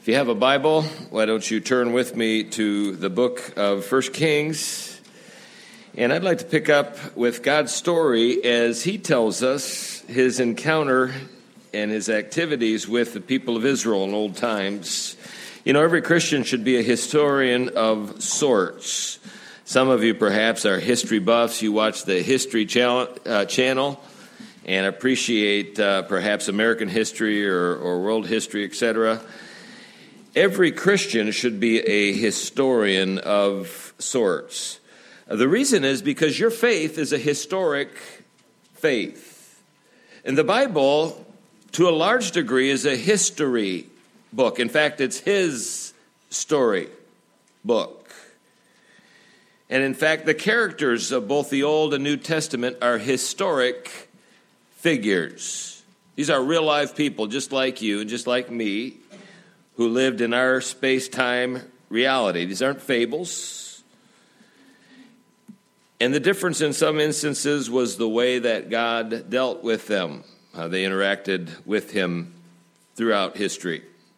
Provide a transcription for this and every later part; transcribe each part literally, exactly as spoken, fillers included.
If you have a Bible, why don't you turn with me to the book of First Kings. And I'd like to pick up with God's story as he tells us his encounter and his activities with the people of Israel in old times. You know, every Christian should be a historian of sorts. Some of you perhaps are history buffs. You watch the History Channel, uh, channel and appreciate uh, perhaps American history or, or world history, et cetera. Every Christian should be a historian of sorts. The reason is because your faith is a historic faith. And the Bible, to a large degree, is a history book. In fact, it's his story book. And in fact, the characters of both the Old and New Testament are historic figures. These are real-life people, just like you and just like me, who lived in our space-time reality. These aren't fables. And the difference in some instances was the way that God dealt with them, how they interacted with him throughout history.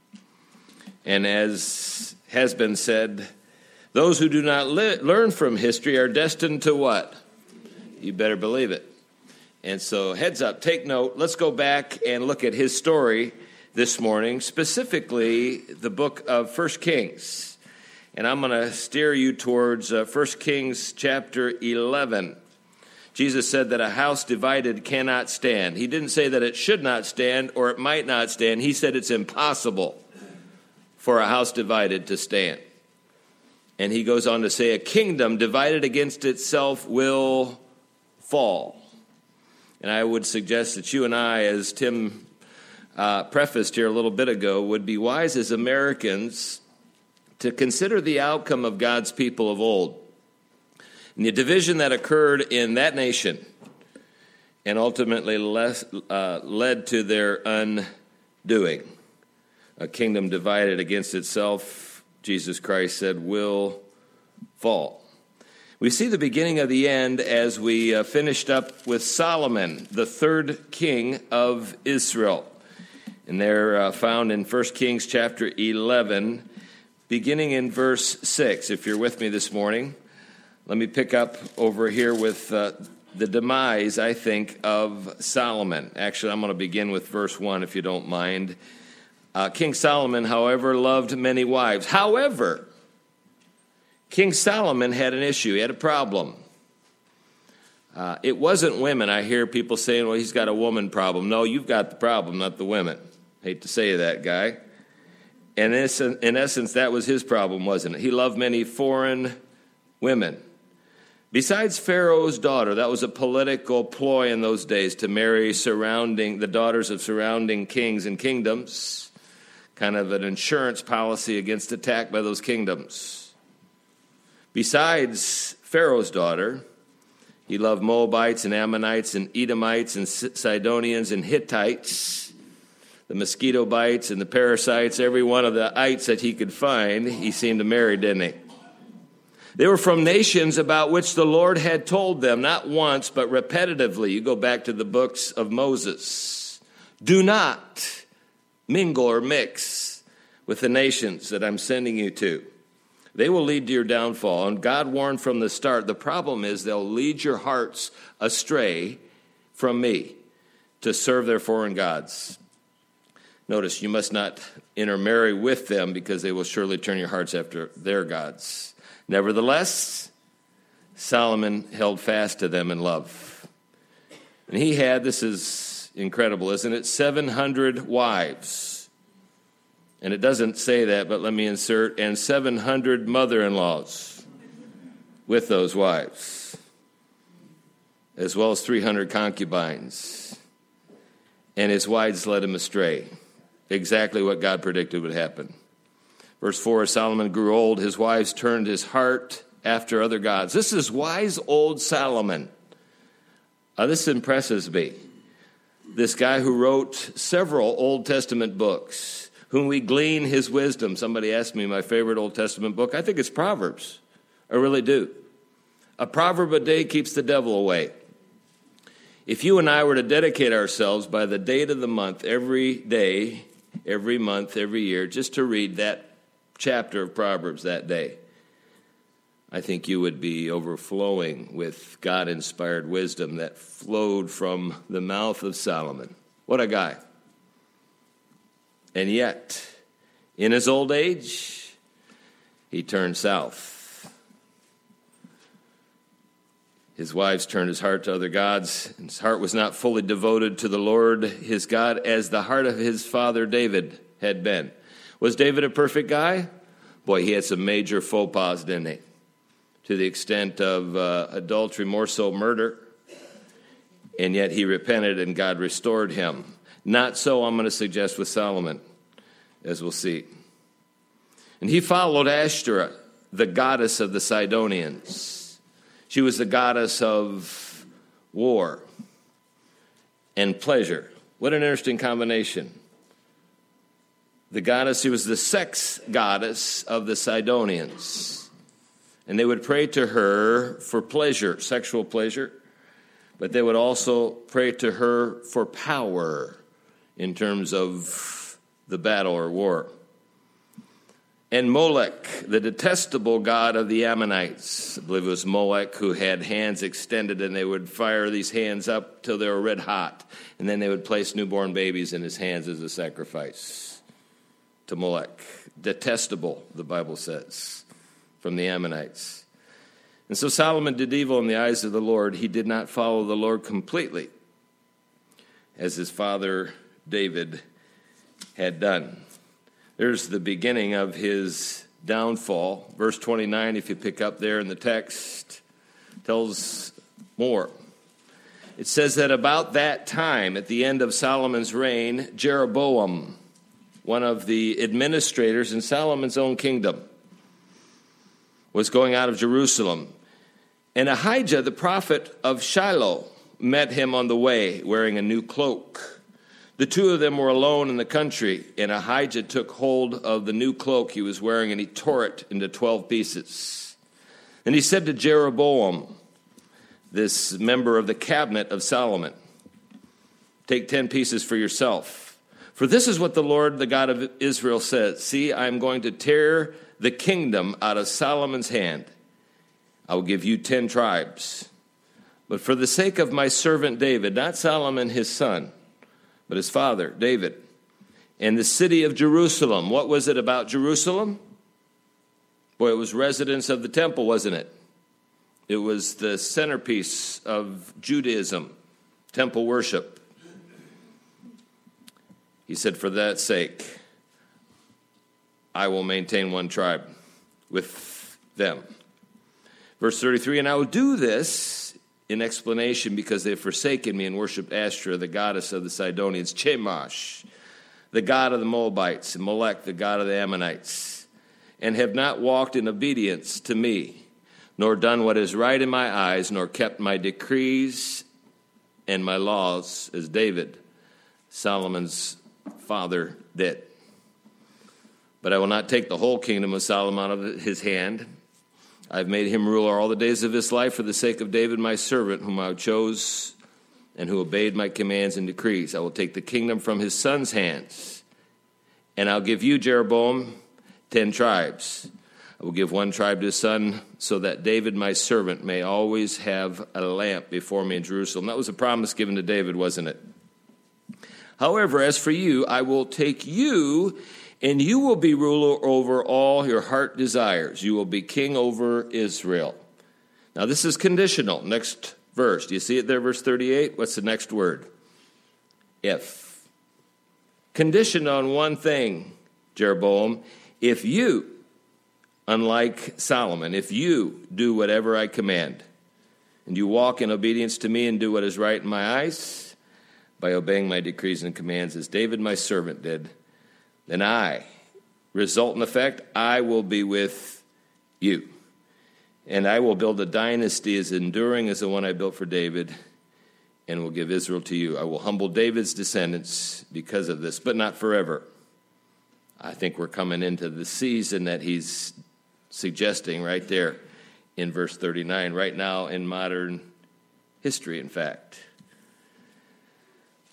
And as has been said, those who do not li- learn from history are destined to what? You better believe it. And so heads up, take note. Let's go back and look at his story this morning, specifically the book of First Kings. And I'm going to steer you towards uh, First Kings chapter eleven. Jesus said that a house divided cannot stand. He didn't say that it should not stand or it might not stand. He said it's impossible for a house divided to stand. And he goes on to say, a kingdom divided against itself will fall. And I would suggest that you and I, as Tim Uh, prefaced here a little bit ago, would be wise as Americans to consider the outcome of God's people of old and the division that occurred in that nation and ultimately less, uh, led to their undoing. A kingdom divided against itself, Jesus Christ said, will fall. We see the beginning of the end as we uh, finished up with Solomon, the third king of Israel. And they're uh, found in First Kings chapter eleven, beginning in verse six. If you're with me this morning, let me pick up over here with uh, the demise, I think, of Solomon. Actually, I'm going to begin with verse one, if you don't mind. Uh, King Solomon, however, loved many wives. However, King Solomon had an issue. He had a problem. Uh, it wasn't women. I hear people saying, well, he's got a woman problem. No, you've got the problem, not the women. Hate to say that, guy. And in essence, that was his problem, wasn't it? He loved many foreign women. Besides Pharaoh's daughter, that was a political ploy in those days to marry surrounding the daughters of surrounding kings and kingdoms, kind of an insurance policy against attack by those kingdoms. Besides Pharaoh's daughter, he loved Moabites and Ammonites and Edomites and Sidonians and Hittites, the mosquito bites and the parasites, every one of the ites that he could find, he seemed to marry, didn't he? They were from nations about which the Lord had told them, not once, but repetitively. You go back to the books of Moses. Do not mingle or mix with the nations that I'm sending you to. They will lead to your downfall. And God warned from the start, the problem is they'll lead your hearts astray from me to serve their foreign gods. Notice, you must not intermarry with them because they will surely turn your hearts after their gods. Nevertheless, Solomon held fast to them in love. And he had, this is incredible, isn't it, seven hundred wives. And it doesn't say that, but let me insert, and seven hundred mother-in-laws with those wives, as well as three hundred concubines. And his wives led him astray. Exactly what God predicted would happen. Verse four, as Solomon grew old, his wives turned his heart after other gods. This is wise old Solomon. Uh, this impresses me. This guy who wrote several Old Testament books, whom we glean his wisdom. Somebody asked me my favorite Old Testament book. I think it's Proverbs. I really do. A proverb a day keeps the devil away. If you and I were to dedicate ourselves by the date of the month every day, every month, every year, just to read that chapter of Proverbs that day, I think you would be overflowing with God-inspired wisdom that flowed from the mouth of Solomon. What a guy. And yet, in his old age, he turned south. His wives turned his heart to other gods, and his heart was not fully devoted to the Lord his God as the heart of his father David had been. Was David a perfect guy? Boy, he had some major faux pas, didn't he? To the extent of uh, adultery, more so murder. And yet he repented and God restored him. Not so, I'm going to suggest, with Solomon, as we'll see. And he followed Ashtoreth, the goddess of the Sidonians. She was the goddess of war and pleasure. What an interesting combination. The goddess, she was the sex goddess of the Sidonians. And they would pray to her for pleasure, sexual pleasure. But they would also pray to her for power in terms of the battle or war. And Molech, the detestable god of the Ammonites, I believe it was Molech who had hands extended, and they would fire these hands up till they were red hot. And then they would place newborn babies in his hands as a sacrifice to Molech. Detestable, the Bible says, from the Ammonites. And so Solomon did evil in the eyes of the Lord. He did not follow the Lord completely, as his father David had done. There's the beginning of his downfall. Verse twenty-nine, if you pick up there in the text, tells more. It says that about that time, at the end of Solomon's reign, Jeroboam, one of the administrators in Solomon's own kingdom, was going out of Jerusalem. And Ahijah, the prophet of Shiloh, met him on the way wearing a new cloak. The two of them were alone in the country, and Ahijah took hold of the new cloak he was wearing, and he tore it into twelve pieces. And he said to Jeroboam, this member of the cabinet of Solomon, take ten pieces for yourself. For this is what the Lord, the God of Israel, says. See, I am going to tear the kingdom out of Solomon's hand. I will give you ten tribes. But for the sake of my servant David, not Solomon his son, but his father, David, and the city of Jerusalem. What was it about Jerusalem? Boy, it was residence of the temple, wasn't it? It was the centerpiece of Judaism, temple worship. He said, for that sake, I will maintain one tribe with them. Verse thirty-three, and I will do this in explanation because they have forsaken me and worshipped Ashtoreth, the goddess of the Sidonians, Chemosh, the god of the Moabites, and Molech, the god of the Ammonites, and have not walked in obedience to me, nor done what is right in my eyes, nor kept my decrees and my laws, as David, Solomon's father, did. But I will not take the whole kingdom of Solomon out of his hand. I've made him ruler all the days of his life for the sake of David, my servant, whom I chose and who obeyed my commands and decrees. I will take the kingdom from his son's hands, and I'll give you, Jeroboam, ten tribes. I will give one tribe to his son, so that David, my servant, may always have a lamp before me in Jerusalem. That was a promise given to David, wasn't it? However, as for you, I will take you, and you will be ruler over all your heart desires. You will be king over Israel. Now, this is conditional. Next verse. Do you see it there, verse thirty-eight? What's the next word? If. Conditioned on one thing, Jeroboam. If you, unlike Solomon, if you do whatever I command, and you walk in obedience to me and do what is right in my eyes, by obeying my decrees and commands, as David my servant did, then I, result in effect, I will be with you. And I will build a dynasty as enduring as the one I built for David, and will give Israel to you. I will humble David's descendants because of this, but not forever. I think we're coming into the season that he's suggesting right there in verse thirty-nine, right now in modern history, in fact.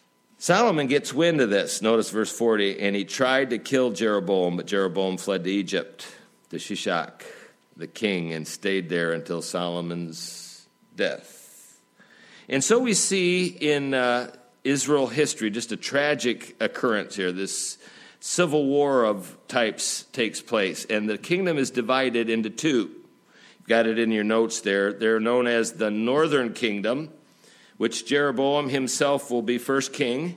Solomon gets wind of this. Notice verse forty. And he tried to kill Jeroboam, but Jeroboam fled to Egypt, to Shishak, the king, and stayed there until Solomon's death. And so we see in uh, Israel history just a tragic occurrence here. This civil war of types takes place, and the kingdom is divided into two. You've got it in your notes there. They're known as the northern kingdom, which Jeroboam himself will be first king,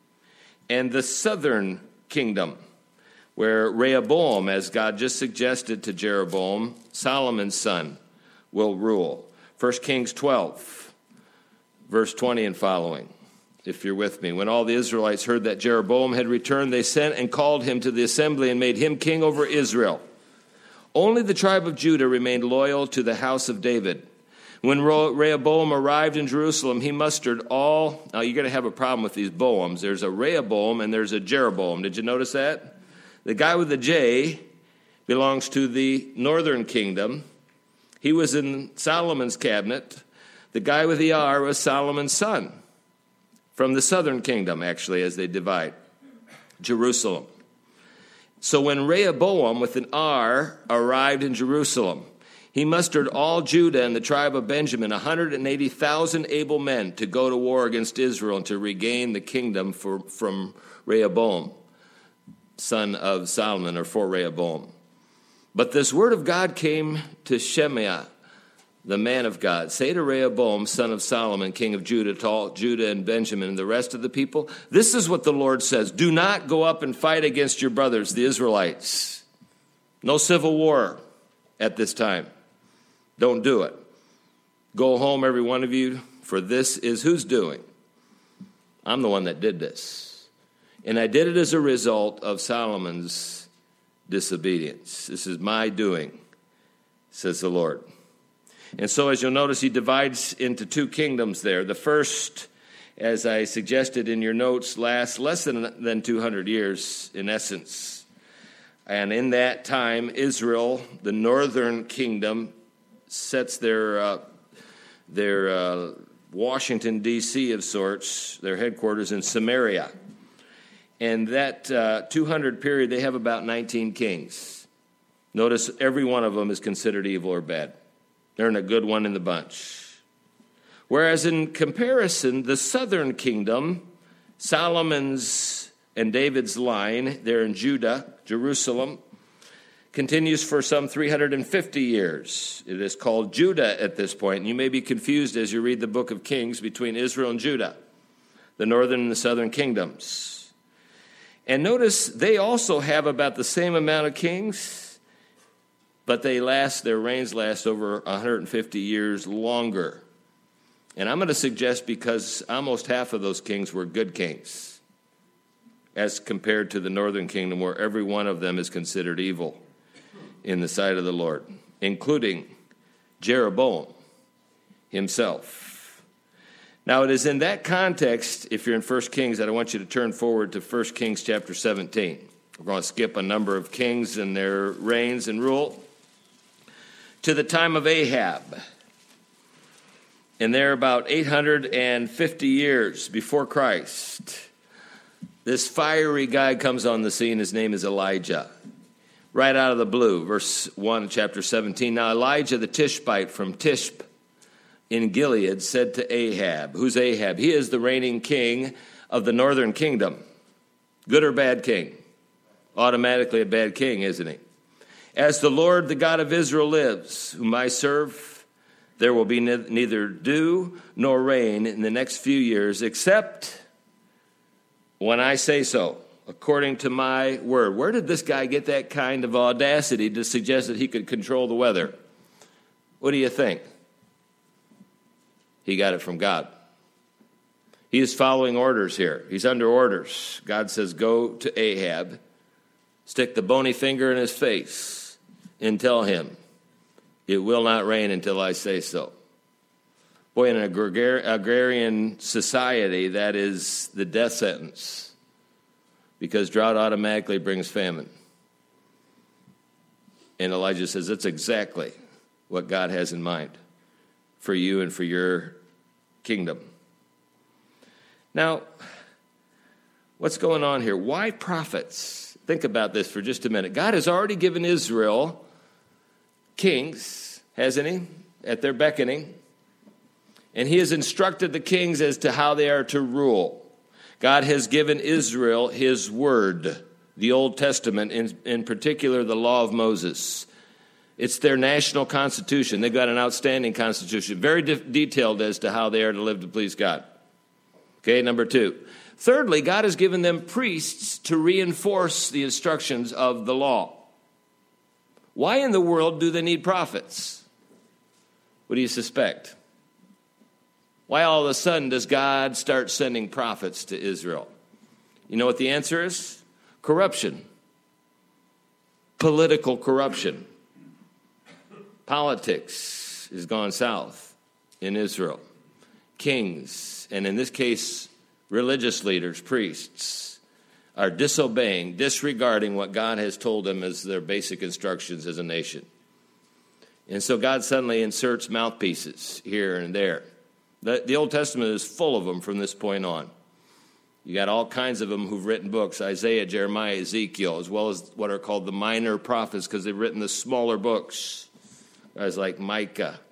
and the southern kingdom, where Rehoboam, as God just suggested to Jeroboam, Solomon's son, will rule. First Kings twelve, verse twenty and following, if you're with me. When all the Israelites heard that Jeroboam had returned, they sent and called him to the assembly and made him king over Israel. Only the tribe of Judah remained loyal to the house of David. When Rehoboam arrived in Jerusalem, he mustered all. Now, you're going to have a problem with these Boams. There's a Rehoboam and there's a Jeroboam. Did you notice that? The guy with the J belongs to the northern kingdom. He was in Solomon's cabinet. The guy with the R was Solomon's son from the southern kingdom, actually, as they divide Jerusalem. So when Rehoboam with an R arrived in Jerusalem, he mustered all Judah and the tribe of Benjamin, one hundred eighty thousand able men, to go to war against Israel and to regain the kingdom for, from Rehoboam, son of Solomon, or for Rehoboam. But this word of God came to Shemaiah, the man of God. Say to Rehoboam, son of Solomon, king of Judah, to all Judah and Benjamin and the rest of the people, this is what the Lord says: do not go up and fight against your brothers, the Israelites. No civil war at this time. Don't do it. Go home, every one of you, for this is who's doing? I'm the one that did this. And I did it as a result of Solomon's disobedience. This is my doing, says the Lord. And so, as you'll notice, he divides into two kingdoms there. The first, as I suggested in your notes, lasts less than, than two hundred years in essence. And in that time, Israel, the northern kingdom, sets their uh, their uh, Washington, D C of sorts, their headquarters in Samaria. And that uh, two hundred period, they have about nineteen kings. Notice every one of them is considered evil or bad. They're in a good one in the bunch. Whereas in comparison, the southern kingdom, Solomon's and David's line, there in Judah, Jerusalem, continues for some three hundred fifty years. It is called Judah at this point. And you may be confused as you read the book of Kings between Israel and Judah, the northern and the southern kingdoms. And notice they also have about the same amount of kings, but they last, their reigns last over one hundred fifty years longer. And I'm going to suggest because almost half of those kings were good kings, as compared to the northern kingdom, where every one of them is considered evil in the sight of the Lord, including Jeroboam himself. Now, it is in that context, if you're in First Kings, that I want you to turn forward to First Kings chapter seventeen. We're going to skip a number of kings and their reigns and rule to the time of Ahab. And they're about eight hundred fifty years before Christ. This fiery guy comes on the scene. His name is Elijah. Right out of the blue, verse one, chapter seventeen. Now Elijah the Tishbite from Tishb in Gilead said to Ahab. Who's Ahab? He is the reigning king of the northern kingdom. Good or bad king? Automatically a bad king, isn't he? As the Lord, the God of Israel, lives, whom I serve, there will be ne- neither dew nor rain in the next few years, except when I say so, according to my word. Where did this guy get that kind of audacity to suggest that he could control the weather? What do you think? He got it from God. He is following orders here. He's under orders. God says, go to Ahab, stick the bony finger in his face, and tell him, it will not rain until I say so. Boy, in an agrar- agrarian society, that is the death sentence, because drought automatically brings famine. And Elijah says, that's exactly what God has in mind for you and for your kingdom. Now, What's going on here? Why prophets? Think about this for just a minute. God has already given Israel kings, hasn't he, at their beckoning. And he has instructed the kings as to how they are to rule. God has given Israel his word, the Old Testament, in, in particular the law of Moses. It's their national constitution. They've got an outstanding constitution, very de- detailed as to how they are to live to please God. Okay, number two. Thirdly, God has given them priests to reinforce the instructions of the law. Why in the world do they need prophets? What do you suspect? Why all of a sudden does God start sending prophets to Israel? You know what the answer is? Corruption. Political corruption. Politics has gone south in Israel. Kings, and in this case, religious leaders, priests, are disobeying, disregarding what God has told them as their basic instructions as a nation. And so God suddenly inserts mouthpieces here and there. The, the Old Testament is full of them from this point on. You got all kinds of them who've written books, Isaiah, Jeremiah, Ezekiel, as well as what are called the minor prophets, because they've written the smaller books. Guys like Micah,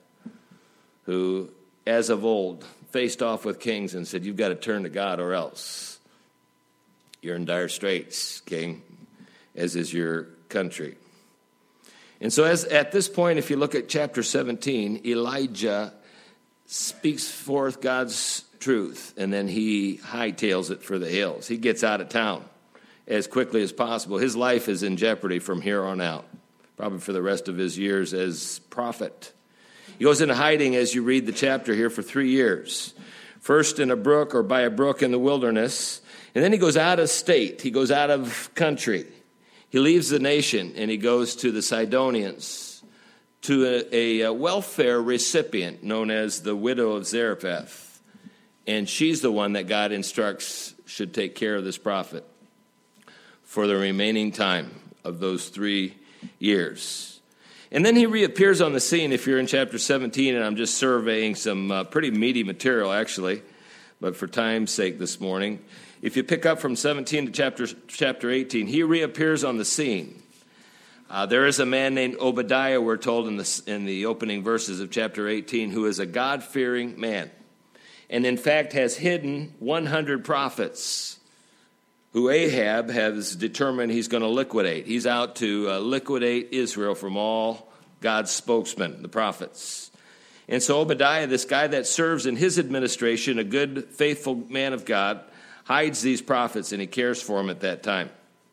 who, as of old, faced off with kings and said, you've got to turn to God or else you're in dire straits, king, as is your country. And so as at this point, if you look at chapter seventeen, Elijah speaks forth God's truth, and then he hightails it for the hills. He gets out of town as quickly as possible. His life is in jeopardy from here on out, probably for the rest of his years as prophet. He goes into hiding as you read the chapter here for three years. First in a brook or by a brook in the wilderness, and then he goes out of state. He goes out of country. He leaves the nation, and he goes to the Sidonians, to a, a welfare recipient known as the widow of Zarephath. And she's the one that God instructs should take care of this prophet for the remaining time of those three years. And then he reappears on the scene if you're in chapter seventeen, and I'm just surveying some uh, pretty meaty material, actually, but for time's sake this morning. If you pick up from seventeen to chapter, chapter eighteen, he reappears on the scene. Uh, there is a man named Obadiah, we're told in the, in the opening verses of chapter eighteen, who is a God-fearing man, and in fact has hidden one hundred prophets who Ahab has determined he's going to liquidate. He's out to uh, liquidate Israel from all God's spokesmen, the prophets. And so Obadiah, this guy that serves in his administration, a good, faithful man of God, hides these prophets, and he cares for them at that time.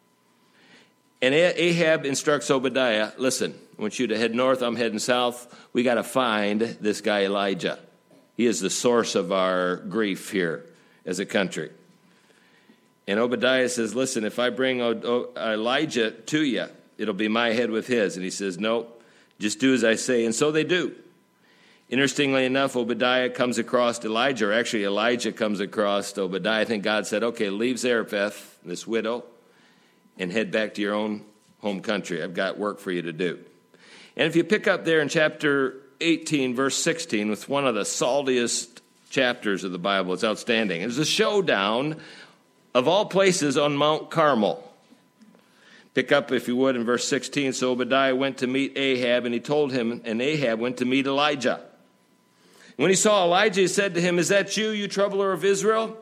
And Ahab instructs Obadiah, listen, I want you to head north, I'm heading south. We got to find this guy Elijah. He is the source of our grief here as a country. And Obadiah says, listen, if I bring Elijah to you, it'll be my head with his. And he says, nope, just do as I say. And so they do. Interestingly enough, Obadiah comes across Elijah, or actually Elijah comes across Obadiah. I think God said, okay, leave Zarephath, this widow, and head back to your own home country. I've got work for you to do. And if you pick up there in chapter eighteen, verse sixteen, with one of the saltiest chapters of the Bible, it's outstanding. It's a showdown of all places on Mount Carmel. Pick up, if you would, in verse sixteen. So Obadiah went to meet Ahab, and he told him, and Ahab went to meet Elijah. When he saw Elijah, he said to him, is that you, you troubler of Israel?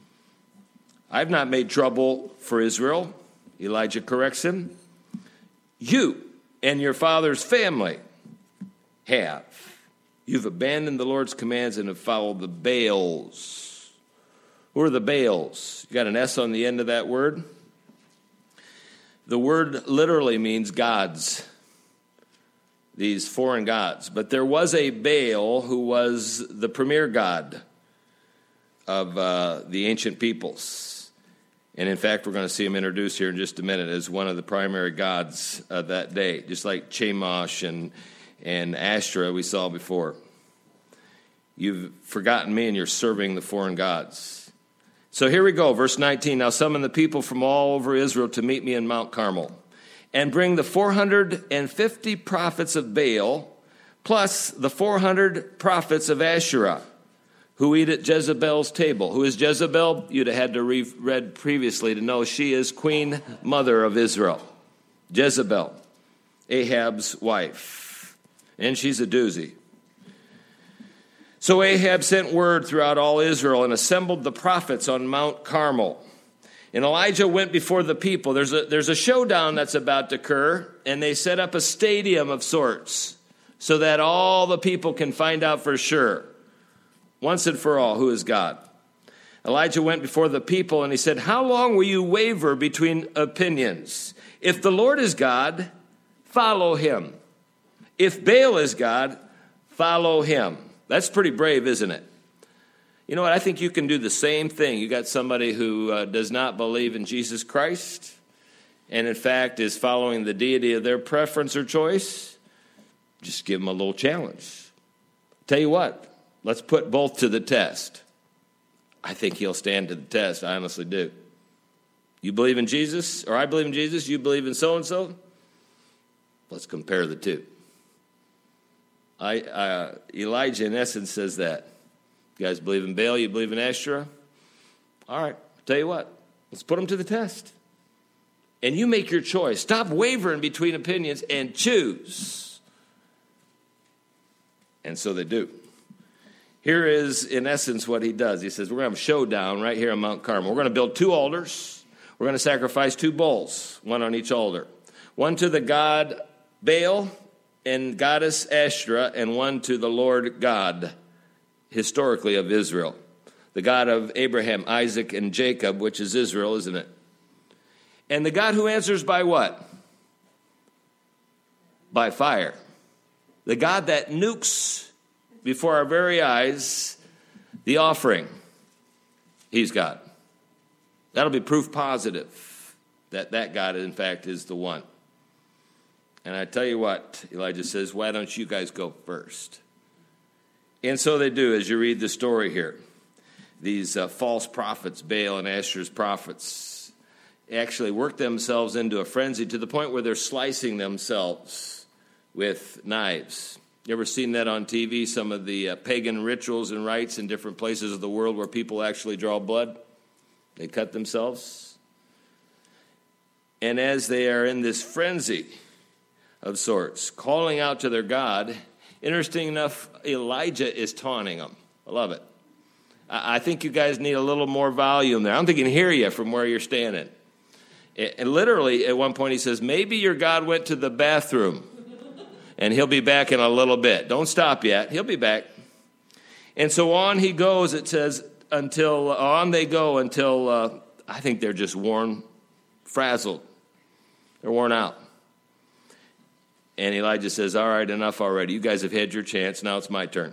I've not made trouble for Israel. Elijah corrects him. You and your father's family have. You've abandoned the Lord's commands and have followed the Baals. Who are the Baals? You got an S on the end of that word? The word literally means gods, these foreign gods. But there was a Baal who was the premier god of uh, the ancient peoples. And in fact, we're going to see him introduced here in just a minute as one of the primary gods of that day, just like Chemosh and, and Ashtoreth we saw before. You've forgotten me and you're serving the foreign gods. So here we go, verse nineteen. Now summon the people from all over Israel to meet me in Mount Carmel, and bring the four hundred fifty prophets of Baal, plus the four hundred prophets of Asherah, who eat at Jezebel's table. Who is Jezebel? You'd have had to read read previously to know she is queen mother of Israel. Jezebel, Ahab's wife. And she's a doozy. So Ahab sent word throughout all Israel and assembled the prophets on Mount Carmel. And Elijah went before the people. There's a, there's a showdown that's about to occur, and they set up a stadium of sorts so that all the people can find out for sure, once and for all, who is God. Elijah went before the people, and he said, how long will you waver between opinions? If the Lord is God, follow him. If Baal is God, follow him. That's pretty brave, isn't it? You know what? I think you can do the same thing. You got somebody who uh, does not believe in Jesus Christ and, in fact, is following the deity of their preference or choice. Just give them a little challenge. Tell you what, let's put both to the test. I think he'll stand to the test. I honestly do. You believe in Jesus, or I believe in Jesus, you believe in so-and-so? Let's compare the two. I, uh, Elijah, in essence, says that. You guys believe in Baal, you believe in Asherah? All right, tell you what, let's put them to the test. And you make your choice. Stop wavering between opinions and choose. And so they do. Here is, in essence, what he does. He says, we're going to have a showdown right here on Mount Carmel. We're going to build two altars. We're going to sacrifice two bulls, one on each altar. One to the god Baal and goddess Asherah, and one to the Lord God, historically of Israel. The God of Abraham, Isaac, and Jacob, which is Israel, isn't it? And the God who answers by what? By fire. The God that nukes before our very eyes the offering. He's God. That'll be proof positive that that God, in fact, is the one. And I tell you what, Elijah says, why don't you guys go first? And so they do, as you read the story here. These uh, false prophets, Baal and Asherah's prophets, actually work themselves into a frenzy to the point where they're slicing themselves with knives. You ever seen that on T V? Some of the uh, pagan rituals and rites in different places of the world where people actually draw blood? They cut themselves. And as they are in this frenzy of sorts, calling out to their God, interesting enough, Elijah is taunting them. I love it. I think you guys need a little more volume there. I don't think he can hear you from where you're standing. And literally, at one point, he says, maybe your God went to the bathroom, and he'll be back in a little bit. Don't stop yet. He'll be back. And so on he goes, it says, until on they go until uh, I think they're just worn, frazzled. They're worn out. And Elijah says, all right, enough already. You guys have had your chance. Now it's my turn.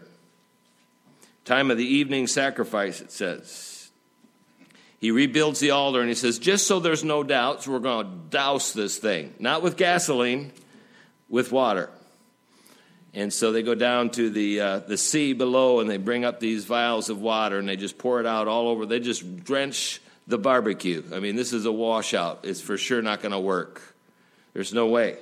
Time of the evening sacrifice, it says. He rebuilds the altar, and he says, just so there's no doubts, we're going to douse this thing. Not with gasoline, with water. And so they go down to the uh, the sea below, and they bring up these vials of water, and they just pour it out all over. They just drench the barbecue. I mean, this is a washout. It's for sure not going to work. There's no way.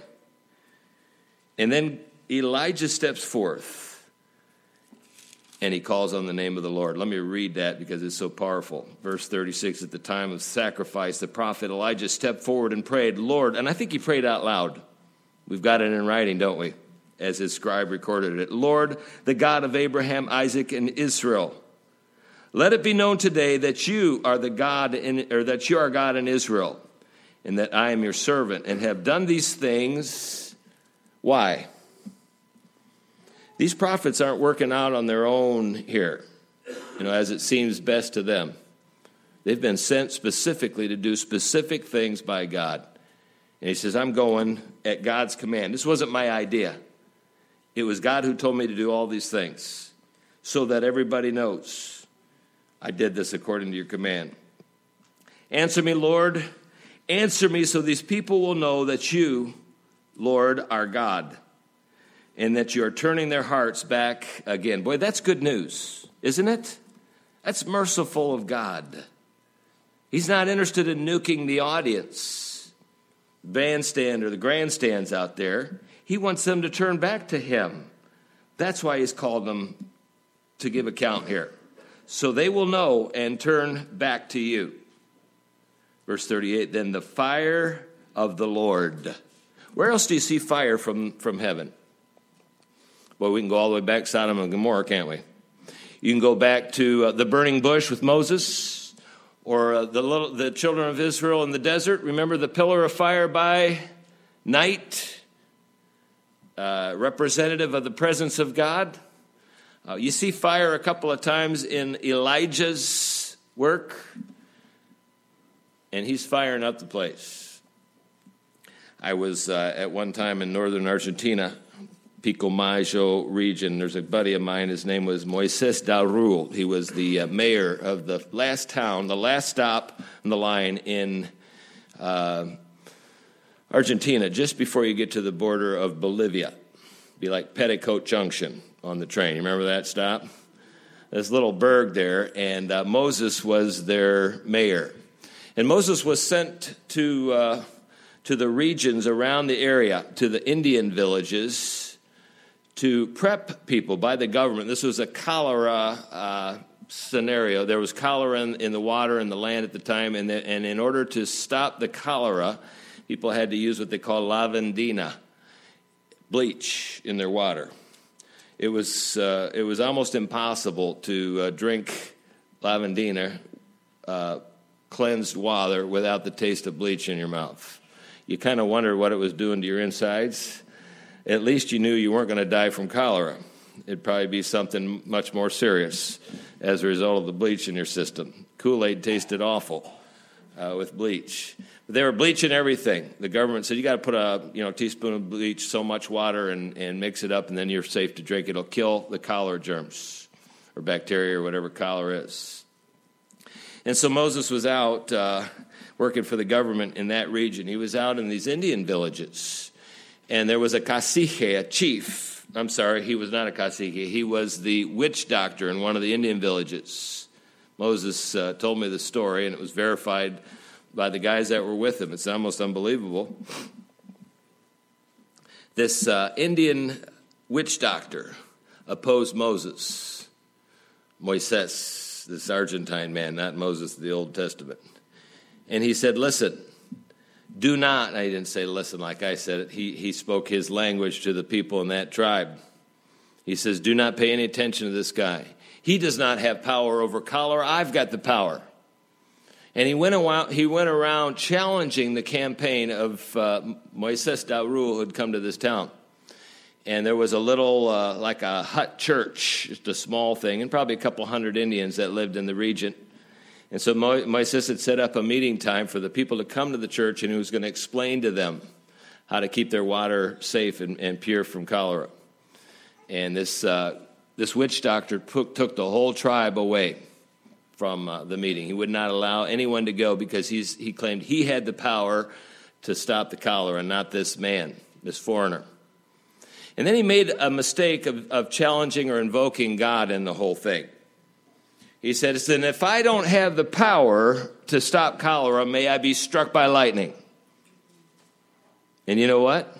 And then Elijah steps forth, and he calls on the name of the Lord. Let me read that because it's so powerful. Verse thirty-six, at the time of sacrifice, the prophet Elijah stepped forward and prayed, Lord, and I think he prayed out loud. We've got it in writing, don't we? As his scribe recorded it. Lord, the God of Abraham, Isaac, and Israel, let it be known today that you are the God in, or that you are God in Israel, and that I am your servant, and have done these things. Why? These prophets aren't working out on their own here, you know, as it seems best to them. They've been sent specifically to do specific things by God. And he says, I'm going at God's command. This wasn't my idea. It was God who told me to do all these things so that everybody knows I did this according to your command. Answer me, Lord. Answer me so these people will know that you, Lord, are God, and that you are turning their hearts back again. Boy, that's good news, isn't it? That's merciful of God. He's not interested in nuking the audience, bandstand or the grandstands out there. He wants them to turn back to him. That's why he's called them to give account here. so they will know and turn back to you. Verse thirty-eight, then the fire of the Lord. Where else do you see fire from, from heaven? Well, we can go all the way back to Sodom and Gomorrah, can't we? You can go back to uh, the burning bush with Moses, or uh, the little, the children of Israel in the desert. Remember the pillar of fire by night, uh, representative of the presence of God. Uh, you see fire a couple of times in Elijah's work, and he's firing up the place. I was uh, at one time in northern Argentina, Pilcomayo region. There's a buddy of mine, his name was Moises Daurul. He was the uh, mayor of the last town, the last stop on the line in uh, Argentina, just before you get to the border of Bolivia. Be like Petticoat Junction on the train. You remember that stop? This little burg there, and uh, Moses was their mayor. And Moses was sent to uh, to the regions around the area, to the Indian villages, to prep people by the government. This was a cholera uh, scenario. There was cholera in, in the water and the land at the time, and, the, and in order to stop the cholera, people had to use what they call lavandina, bleach in their water. It was uh, it was almost impossible to uh, drink lavandina, uh, cleansed water, without the taste of bleach in your mouth. You kind of wondered what it was doing to your insides. At least you knew you weren't going to die from cholera. It'd probably be something much more serious as a result of the bleach in your system. Kool-Aid tasted awful uh, with bleach. But they were bleaching everything. The government said, you got to put a you know teaspoon of bleach, so much water, and, and mix it up, and then you're safe to drink. It'll kill the cholera germs or bacteria or whatever cholera is. And so Moses was out uh, working for the government in that region. He was out in these Indian villages. And there was a cacique, a chief. I'm sorry, he was not a cacique. He was the witch doctor in one of the Indian villages. Moses uh, told me the story, and it was verified by the guys that were with him. It's almost unbelievable. This uh, Indian witch doctor opposed Moses, Moises, this Argentine man, not Moses of the Old Testament. And he said, listen, do not, I didn't say listen like I said it, he, he spoke his language to the people in that tribe. He says, do not pay any attention to this guy. He does not have power over cholera. I've got the power. And he went around, he went around challenging the campaign of uh, Moises Daurul, who had come to this town. And there was a little, uh, like a hut church, just a small thing, and probably a couple hundred Indians that lived in the region. And so Mo- Moises had set up a meeting time for the people to come to the church, and he was going to explain to them how to keep their water safe and, and pure from cholera. And this uh, this witch doctor took, took the whole tribe away from uh, the meeting. He would not allow anyone to go because he's, he claimed he had the power to stop the cholera, not this man, this foreigner. And then he made a mistake of, of challenging or invoking God in the whole thing. He said, then if I don't have the power to stop cholera, may I be struck by lightning. And you know what?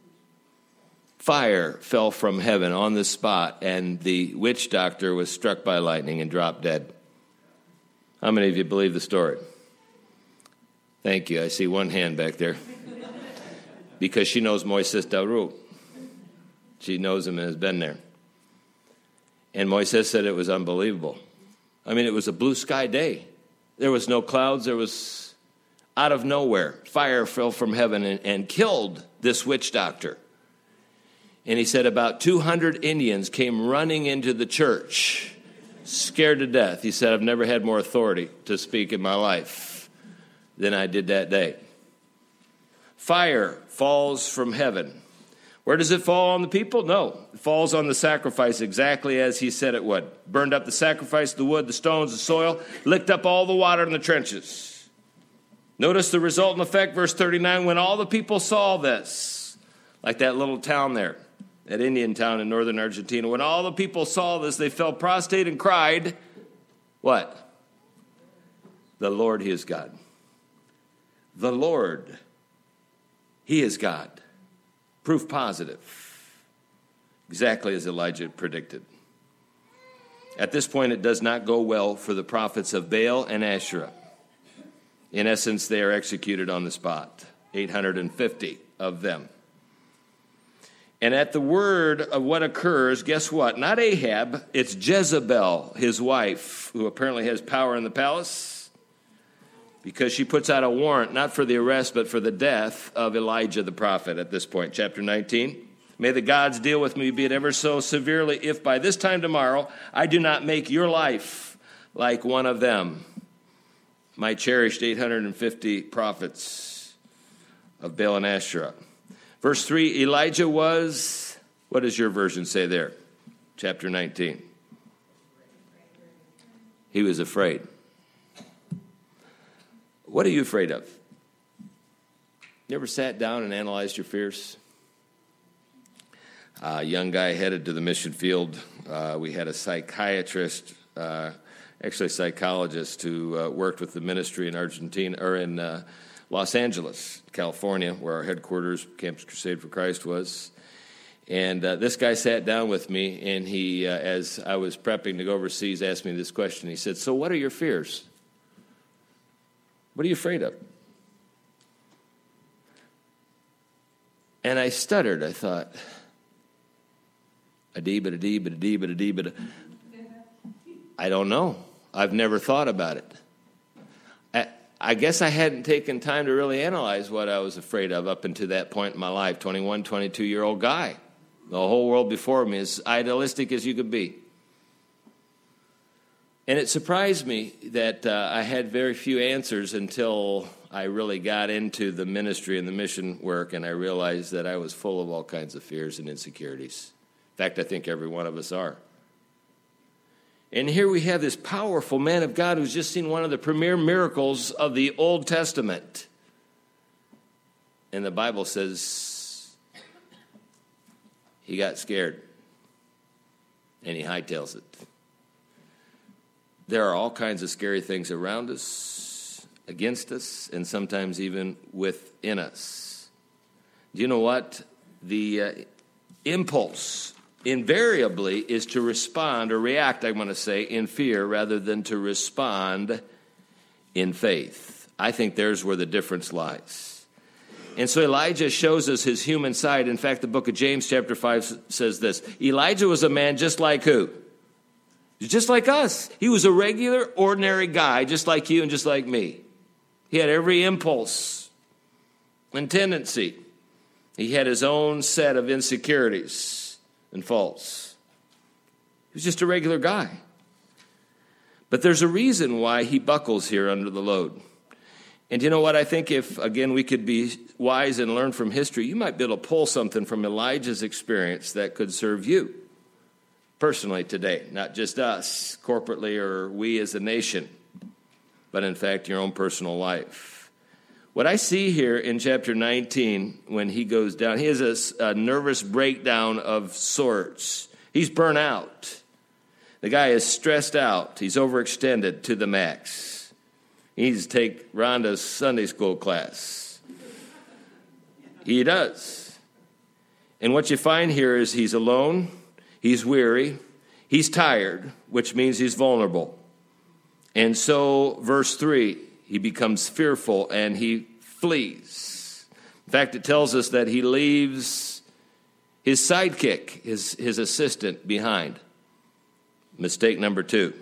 Fire fell from heaven on the spot, and the witch doctor was struck by lightning and dropped dead. How many of you believe the story? Thank you. I see one hand back there. Because she knows Moises Daurul. She knows him and has been there. And Moises said it was unbelievable. I mean, it was a blue sky day. There was no clouds. There was, out of nowhere, fire fell from heaven and, and killed this witch doctor. And he said about two hundred Indians came running into the church, scared to death. He said, I've never had more authority to speak in my life than I did that day. Fire falls from heaven. Where does it fall on the people? No, it falls on the sacrifice exactly as he said it would. Burned up the sacrifice, the wood, the stones, the soil, licked up all the water in the trenches. Notice the resultant effect, verse thirty-nine, when all the people saw this, like that little town there, that Indian town in northern Argentina, when all the people saw this, they fell prostrate and cried, what? The Lord, he is God. The Lord, he is God. Proof positive. Exactly as Elijah predicted. At this point, it does not go well for the prophets of Baal and Asherah. In essence, they are executed on the spot, eight hundred fifty of them. And at the word of what occurs, guess what? Not Ahab, it's Jezebel, his wife, who apparently has power in the palace, because she puts out a warrant, not for the arrest, but for the death of Elijah the prophet at this point. Chapter nineteen. May the gods deal with me, be it ever so severely, if by this time tomorrow I do not make your life like one of them, my cherished eight hundred fifty prophets of Baal and Asherah. Verse three, Elijah was, what does your version say there? Chapter nineteen. He was afraid. What are you afraid of? You ever sat down and analyzed your fears? A uh, young guy headed to the mission field. Uh, we had a psychiatrist, uh, actually a psychologist, who uh, worked with the ministry in Argentina or in uh, Los Angeles, California, where our headquarters, Campus Crusade for Christ, was. And uh, this guy sat down with me, and he, uh, as I was prepping to go overseas, asked me this question. He said, "So, what are your fears? What are you afraid of?" And I stuttered. I thought, a dee, but a dee, but a dee, but a dee, but a... I don't know. I've never thought about it. I, I guess I hadn't taken time to really analyze what I was afraid of up until that point in my life. twenty-one, twenty-two-year-old guy. The whole world before me, as idealistic as you could be. And it surprised me that uh, I had very few answers until I really got into the ministry and the mission work, and I realized that I was full of all kinds of fears and insecurities. In fact, I think every one of us are. And here we have this powerful man of God who's just seen one of the premier miracles of the Old Testament. And the Bible says he got scared and he hightails it. There are all kinds of scary things around us, against us, and sometimes even within us. Do you know what? The uh, impulse invariably is to respond or react, I'm going to say, in fear rather than to respond in faith. I think there's where the difference lies. And so Elijah shows us his human side. In fact, the book of James chapter five says this. Elijah was a man just like who? Just like us. He was a regular, ordinary guy, just like you and just like me. He had every impulse and tendency. He had his own set of insecurities and faults. He was just a regular guy. But there's a reason why he buckles here under the load. And you know what? I think if, again, we could be wise and learn from history, you might be able to pull something from Elijah's experience that could serve you personally today, not just us, corporately, or we as a nation, but in fact, your own personal life. What I see here in chapter nineteen, when he goes down, he has a, a nervous breakdown of sorts. He's burnt out. The guy is stressed out. He's overextended to the max. He needs to take Rhonda's Sunday school class. He does. And what you find here is he's alone, he's weary, he's tired, which means he's vulnerable. And so, verse three, he becomes fearful and he flees. In fact, it tells us that he leaves his sidekick, his, his assistant, behind. Mistake number two.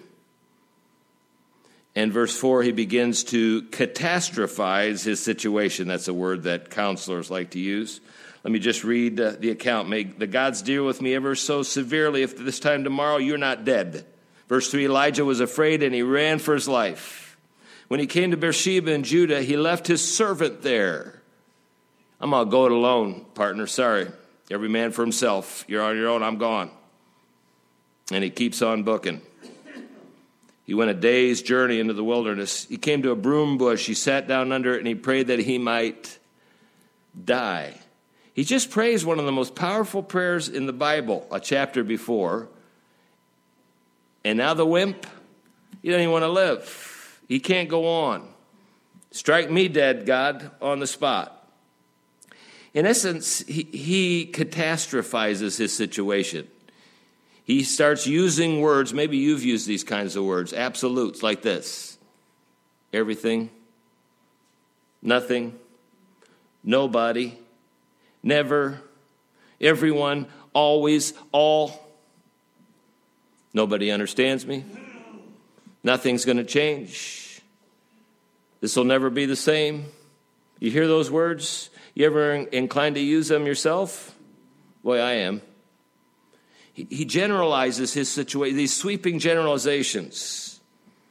And verse four, he begins to catastrophize his situation. That's a word that counselors like to use. Let me just read uh, the account. May the gods deal with me ever so severely if this time tomorrow you're not dead. Verse three, Elijah was afraid and he ran for his life. When he came to Beersheba in Judah, he left his servant there. I'm going to go it alone, partner. Sorry. Every man for himself. You're on your own. I'm gone. And he keeps on booking. He went a day's journey into the wilderness. He came to a broom bush. He sat down under it and he prayed that he might die. He just prays one of the most powerful prayers in the Bible, a chapter before. And now the wimp, he doesn't even want to live. He can't go on. Strike me dead, God, on the spot. In essence, he, he catastrophizes his situation. he starts using words. Maybe you've used these kinds of words, absolutes like this. Everything, nothing, nobody, never, everyone, always, all. Nobody understands me. Nothing's going to change. This will never be the same. You hear those words? You ever inclined to use them yourself? Boy, I am. He, he generalizes his situation, these sweeping generalizations,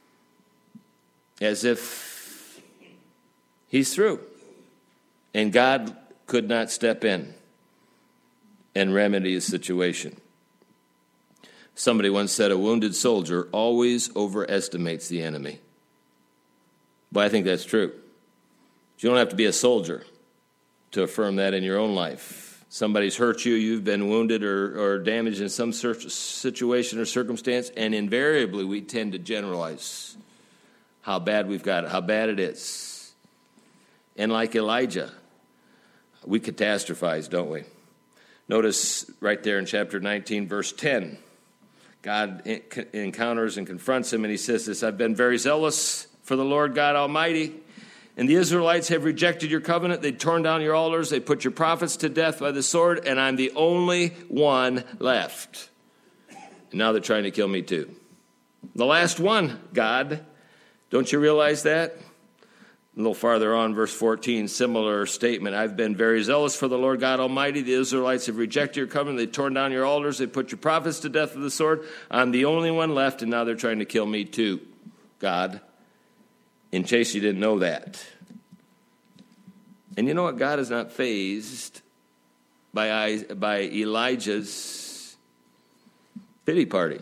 as if he's through. And God could not step in and remedy his situation. Somebody once said a wounded soldier always overestimates the enemy. But I think that's true. You don't have to be a soldier to affirm that in your own life. Somebody's hurt you, you've been wounded or, or damaged in some situation or circumstance, and invariably we tend to generalize how bad we've got it, how bad it is. And like Elijah, we catastrophize, don't we? Notice right there in chapter nineteen, verse ten, God encounters and confronts him, and he says this, I've been very zealous for the Lord God Almighty, and the Israelites have rejected your covenant. They torn down your altars. They put your prophets to death by the sword, and I'm the only one left. And now they're trying to kill me too. The last one, God. Don't you realize that? A little farther on, verse fourteen, similar statement. I've been very zealous for the Lord God Almighty. The Israelites have rejected your covenant. They torn down your altars. They put your prophets to death with the sword. I'm the only one left, and now they're trying to kill me too, God. In case you didn't know that. And you know what? God is not fazed by, by Elijah's pity party.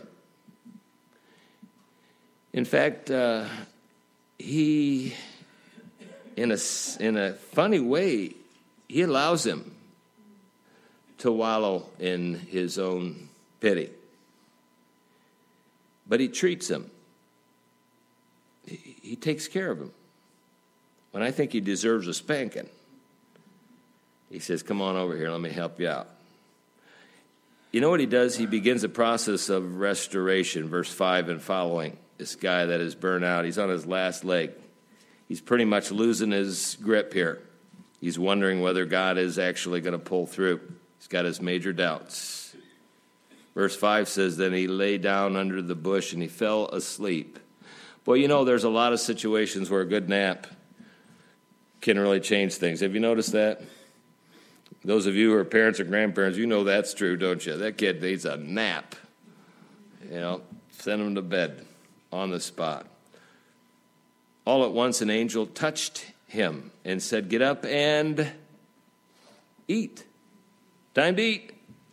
In fact, uh, he... In a, in a funny way, he allows him to wallow in his own pity. But he treats him. He, he takes care of him. When I think he deserves a spanking, he says, come on over here, let me help you out. You know what he does? He begins a process of restoration, verse five and following. This guy that is burnt out, he's on his last leg. He's pretty much losing his grip here. He's wondering whether God is actually going to pull through. He's got his major doubts. Verse five says, then he lay down under the bush and he fell asleep. Boy, you know, there's a lot of situations where a good nap can really change things. Have you noticed that? Those of you who are parents or grandparents, you know that's true, don't you? That kid needs a nap. You know, send him to bed on the spot. All at once an angel touched him and said, get up and eat. Time to eat.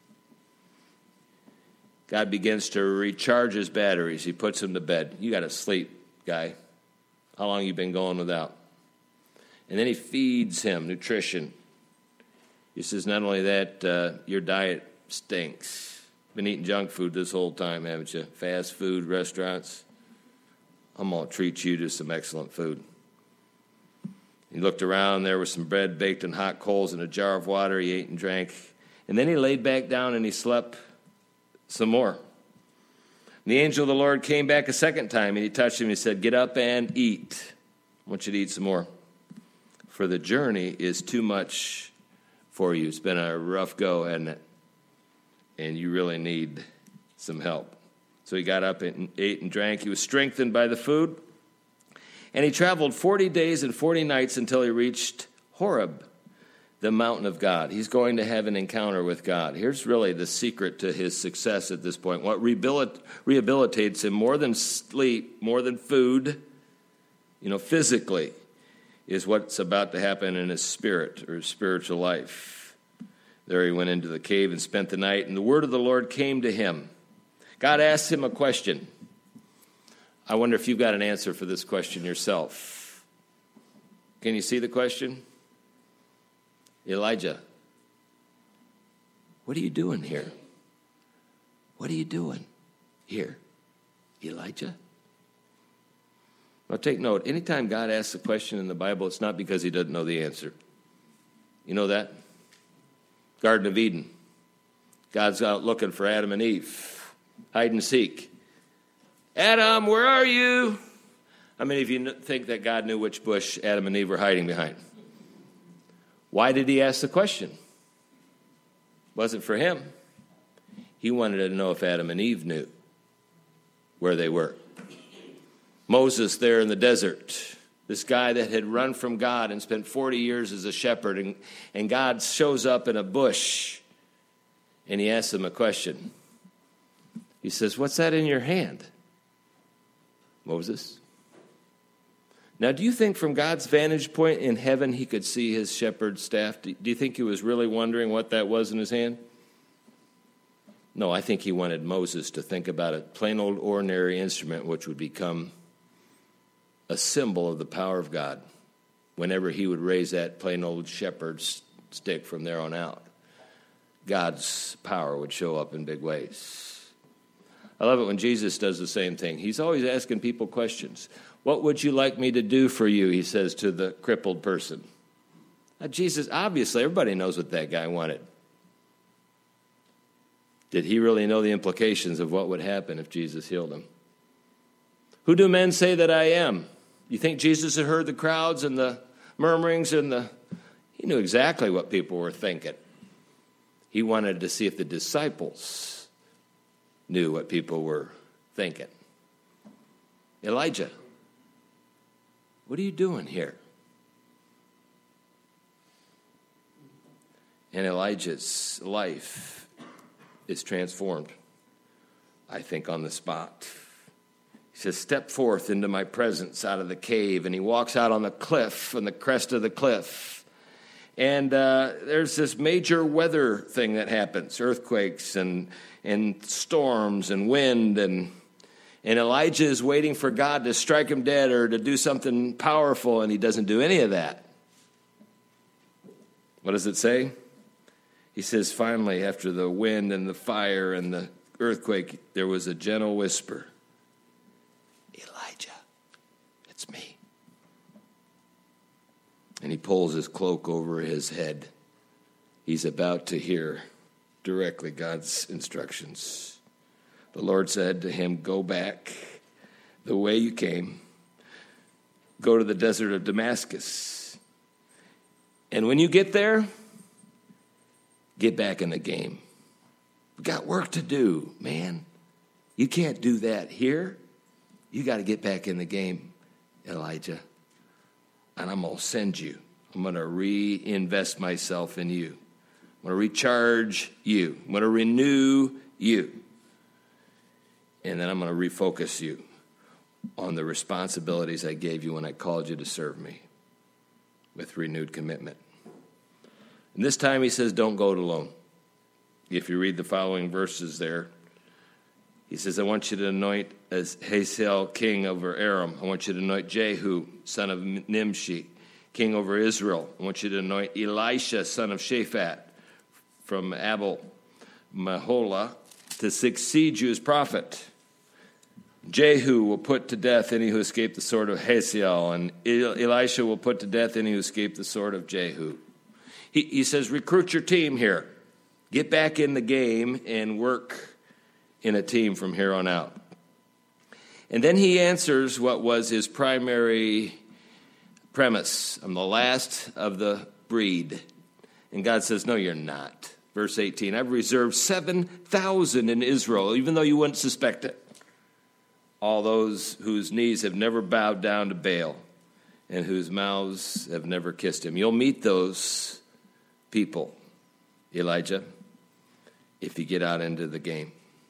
God begins to recharge his batteries. He puts him to bed. You got to sleep, guy. How long you been going without? And then he feeds him nutrition. He says, not only that, uh, your diet stinks. Been eating junk food this whole time, haven't you? Fast food, restaurants. I'm going to treat you to some excellent food. He looked around. There was some bread baked in hot coals and a jar of water. He ate and drank. And then he laid back down and he slept some more. And the angel of the Lord came back a second time and he touched him and he said, get up and eat. I want you to eat some more. For the journey is too much for you. It's been a rough go, hasn't it? And you really need some help. So he got up and ate and drank. He was strengthened by the food. And he traveled forty days and forty nights until he reached Horeb, the mountain of God. He's going to have an encounter with God. Here's really the secret to his success at this point. What rehabilitates him more than sleep, more than food, you know, physically, is what's about to happen in his spirit or his spiritual life. There he went into the cave and spent the night, and the word of the Lord came to him. God asked him a question. I wonder if you've got an answer for this question yourself. Can you see the question? Elijah, what are you doing here? What are you doing here, Elijah? Now take note, anytime God asks a question in the Bible, it's not because he doesn't know the answer. You know that? Garden of Eden. God's out looking for Adam and Eve. hide and seek. Adam, where are you? How many of you think that God knew which bush Adam and Eve were hiding behind? Why did he ask the question? It wasn't for him. He wanted to know if Adam and Eve knew where they were. Moses there in the desert, this guy that had run from God and spent forty years as a shepherd, and, and God shows up in a bush, and he asks him a question. He says, "What's that in your hand, Moses?" Now, do you think from God's vantage point in heaven he could see his shepherd's staff? Do you think he was really wondering what that was in his hand? No, I think he wanted Moses to think about a plain old ordinary instrument which would become a symbol of the power of God whenever he would raise that plain old shepherd's stick from there on out. God's power would show up in big ways. I love it when Jesus does the same thing. He's always asking people questions. What would you like me to do for you, he says to the crippled person. Now, Jesus, obviously, everybody knows what that guy wanted. Did he really know the implications of what would happen if Jesus healed him? Who do men say that I am? You think Jesus had heard the crowds and the murmurings and the... He knew exactly what people were thinking. He wanted to see if the disciples knew what people were thinking. Elijah, what are you doing here? And Elijah's life is transformed, I think, on the spot. He says, "Step forth into my presence out of the cave." And he walks out on the cliff, on the crest of the cliff. And uh, there's this major weather thing that happens, earthquakes and, and storms and wind. And, and Elijah is waiting for God to strike him dead or to do something powerful, and he doesn't do any of that. What does it say? He says, finally, after the wind and the fire and the earthquake, there was a gentle whisper. "Elijah, it's me." And he pulls his cloak over his head. He's about to hear directly God's instructions. The Lord said to him, "Go back the way you came. Go to the desert of Damascus. And when you get there, get back in the game. We got work to do, man. You can't do that here. You got to get back in the game, Elijah. And I'm going to send you. I'm going to reinvest myself in you. I'm going to recharge you. I'm going to renew you. And then I'm going to refocus you on the responsibilities I gave you when I called you to serve me with renewed commitment." And this time he says, don't go it alone. If you read the following verses there, he says, "I want you to anoint as Hazael king over Aram. I want you to anoint Jehu, son of Nimshi, king over Israel. I want you to anoint Elisha, son of Shaphat, from Abel Maholah, to succeed you as prophet. Jehu will put to death any who escape the sword of Hazael, and Elisha will put to death any who escape the sword of Jehu." He, he says, recruit your team here. Get back in the game and work in a team from here on out. And then he answers what was his primary premise. "I'm the last of the breed." And God says, no, you're not. Verse eighteen, "I've reserved seven thousand in Israel, even though you wouldn't suspect it. All those whose knees have never bowed down to Baal and whose mouths have never kissed him." You'll meet those people, Elijah, if you get out into the game.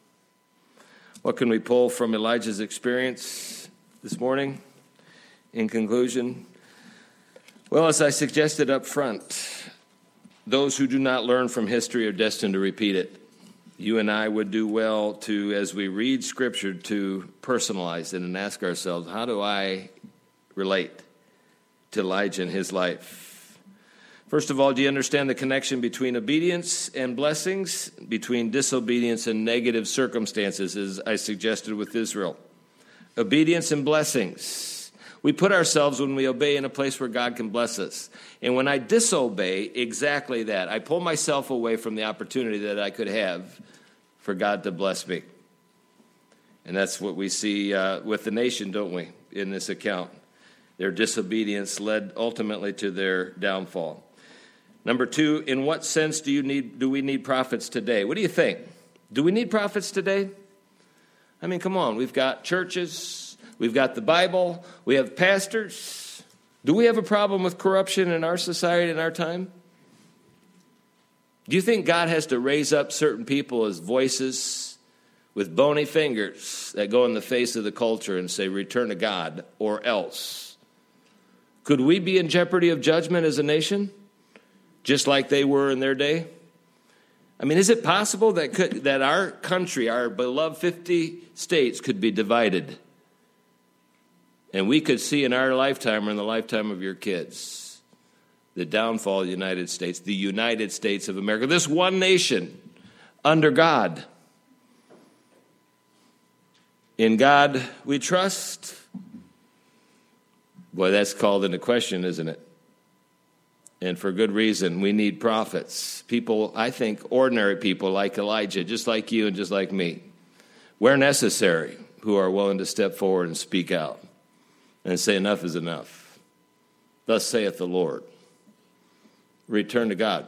What can we pull from Elijah's experience this morning in conclusion? Well, as I suggested up front, those who do not learn from history are destined to repeat it. You and I would do well to, as we read Scripture, to personalize it and ask ourselves, how do I relate to Elijah and his life? First of all, do you understand the connection between obedience and blessings, between disobedience and negative circumstances, as I suggested with Israel? Obedience and blessings. We put ourselves, when we obey, in a place where God can bless us. And when I disobey, exactly that. I pull myself away from the opportunity that I could have for God to bless me. And that's what we see uh, with the nation, don't we, in this account? Their disobedience led ultimately to their downfall. Number two, in what sense do you need? Do we need prophets today? What do you think? Do we need prophets today? I mean, come on. We've got churches. We've got the Bible. We have pastors. Do we have a problem with corruption in our society in our time? Do you think God has to raise up certain people as voices with bony fingers that go in the face of the culture and say, return to God, or else? Could we be in jeopardy of judgment as a nation, just like they were in their day? I mean, is it possible that could, that our country, our beloved fifty states, could be divided? And we could see in our lifetime or in the lifetime of your kids the downfall of the United States, the United States of America, this one nation under God. In God we trust. Boy, that's called into question, isn't it? And for good reason. We need prophets. People, I think, ordinary people like Elijah, just like you and just like me, where necessary, who are willing to step forward and speak out and say enough is enough. Thus saith the Lord. Return to God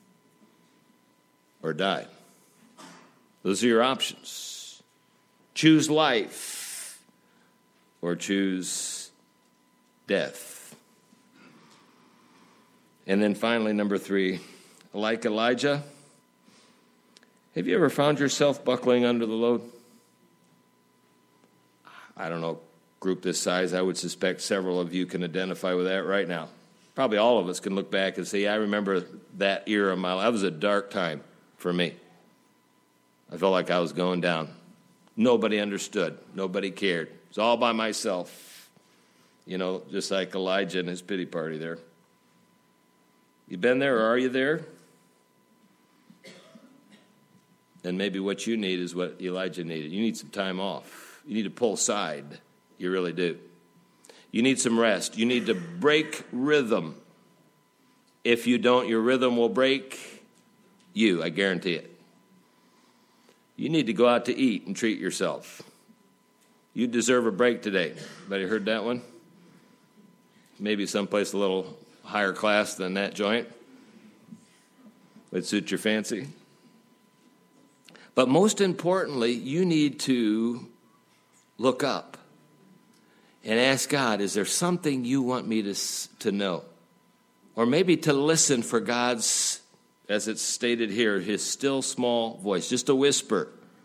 or die. Those are your options. Choose life or choose death. And then finally, number three, like Elijah, have you ever found yourself buckling under the load? I don't know, group this size, I would suspect several of you can identify with that right now. Probably all of us can look back and say, I remember that era of my life. That was a dark time for me. I felt like I was going down. Nobody understood. Nobody cared. It was all by myself. You know, just like Elijah and his pity party there. You been there or are you there? And maybe what you need is what Elijah needed. You need some time off. You need to pull aside. You really do. You need some rest. You need to break rhythm. If you don't, your rhythm will break you, I guarantee it. You need to go out to eat and treat yourself. You deserve a break today. Anybody heard that one? Maybe someplace a little higher class than that joint would suit your fancy. But most importantly, you need to look up and ask God, is there something you want me to, to know? Or maybe to listen for God's, as it's stated here, his still small voice, just a whisper.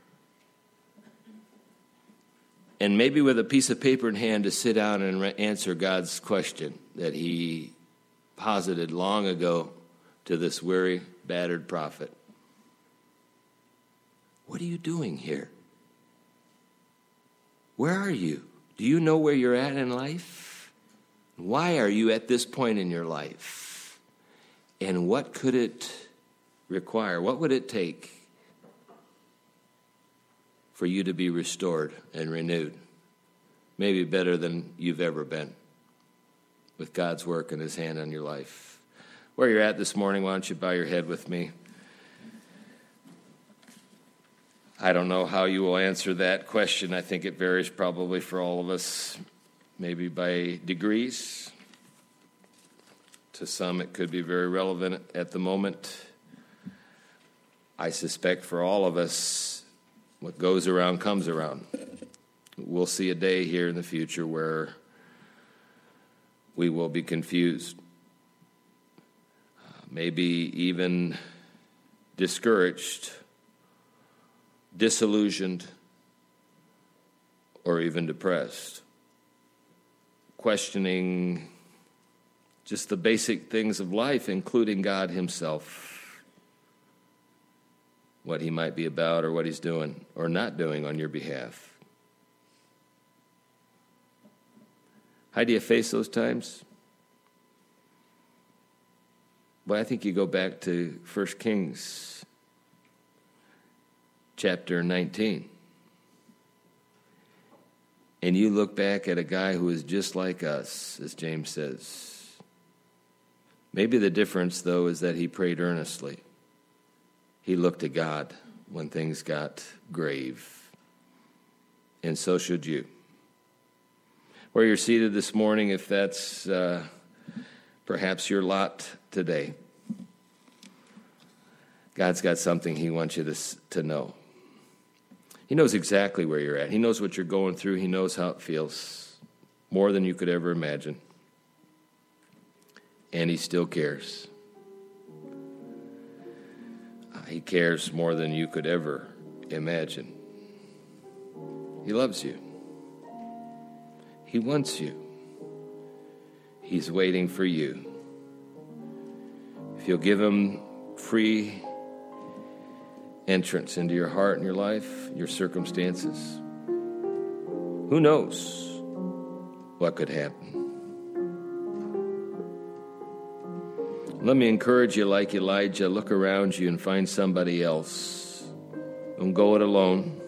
And maybe with a piece of paper in hand to sit down and re- answer God's question that he posited long ago to this weary, battered prophet. What are you doing here? Where are you? Do you know where you're at in life? Why are you at this point in your life? And what could it require? What would it take for you to be restored and renewed? Maybe better than you've ever been with God's work and his hand on your life. Where you're at this morning, why don't you bow your head with me? I don't know how you will answer that question. I think it varies probably for all of us, maybe by degrees. To some, it could be very relevant at the moment. I suspect for all of us, what goes around comes around. We'll see a day here in the future where we will be confused, uh, maybe even discouraged, disillusioned, or even depressed, questioning just the basic things of life, including God himself, what he might be about or what he's doing or not doing on your behalf. How do you face those times? Well, I think you go back to First Kings chapter nineteen. And you look back at a guy who is just like us, as James says. Maybe the difference, though, is that he prayed earnestly. He looked to God when things got grave. and so should you. Where you're seated this morning, if that's uh, perhaps your lot today, God's got something he wants you to, to know. He knows exactly where you're at. He knows what you're going through. He knows how it feels, more than you could ever imagine. And he still cares. Uh, he cares more than you could ever imagine. He loves you. He wants you. He's waiting for you. If you'll give him free entrance into your heart and your life, your circumstances, who knows what could happen? Let me encourage you, like Elijah, look around you and find somebody else. Don't go it alone.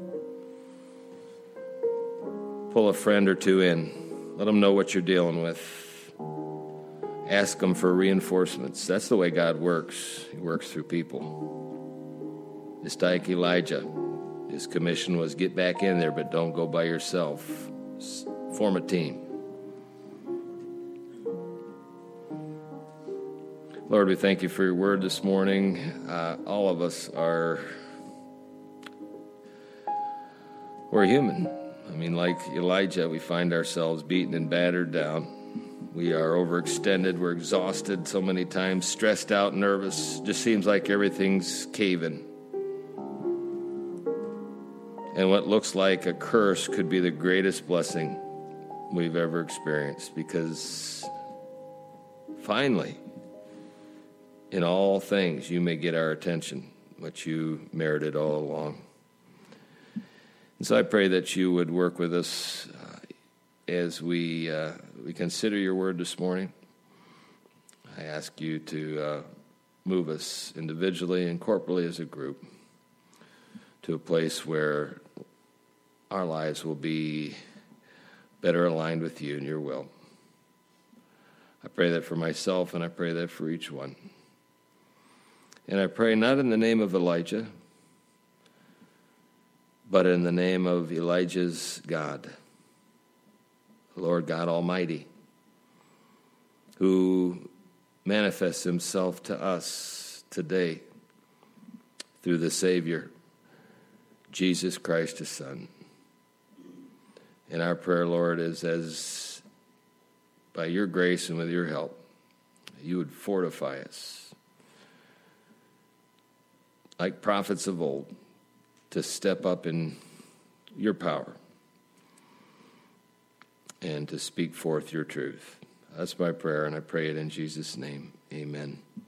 Pull a friend or two in. Let them know what you're dealing with. Ask them for reinforcements. That's the way God works. He works through people. Just like Elijah, his commission was get back in there, but don't go by yourself. Form a team. Lord, we thank you for your word this morning. Uh, all of us are, we're human. I mean, like Elijah, we find ourselves beaten and battered down. We are overextended. We're exhausted so many times, stressed out, nervous. Just seems like everything's caving. And what looks like a curse could be the greatest blessing we've ever experienced, because finally, in all things, you may get our attention, which you merited all along. And so I pray that you would work with us uh, as we uh, we consider your word this morning. I ask you to uh, move us individually and corporately as a group to a place where our lives will be better aligned with you and your will. I pray that for myself, and I pray that for each one. And I pray not in the name of Elijah, but in the name of Elijah's God, Lord God Almighty, who manifests himself to us today through the Savior, Jesus Christ, his Son. And our prayer, Lord, is as by your grace and with your help, you would fortify us like prophets of old to step up in your power and to speak forth your truth. That's my prayer, and I pray it in Jesus' name. Amen.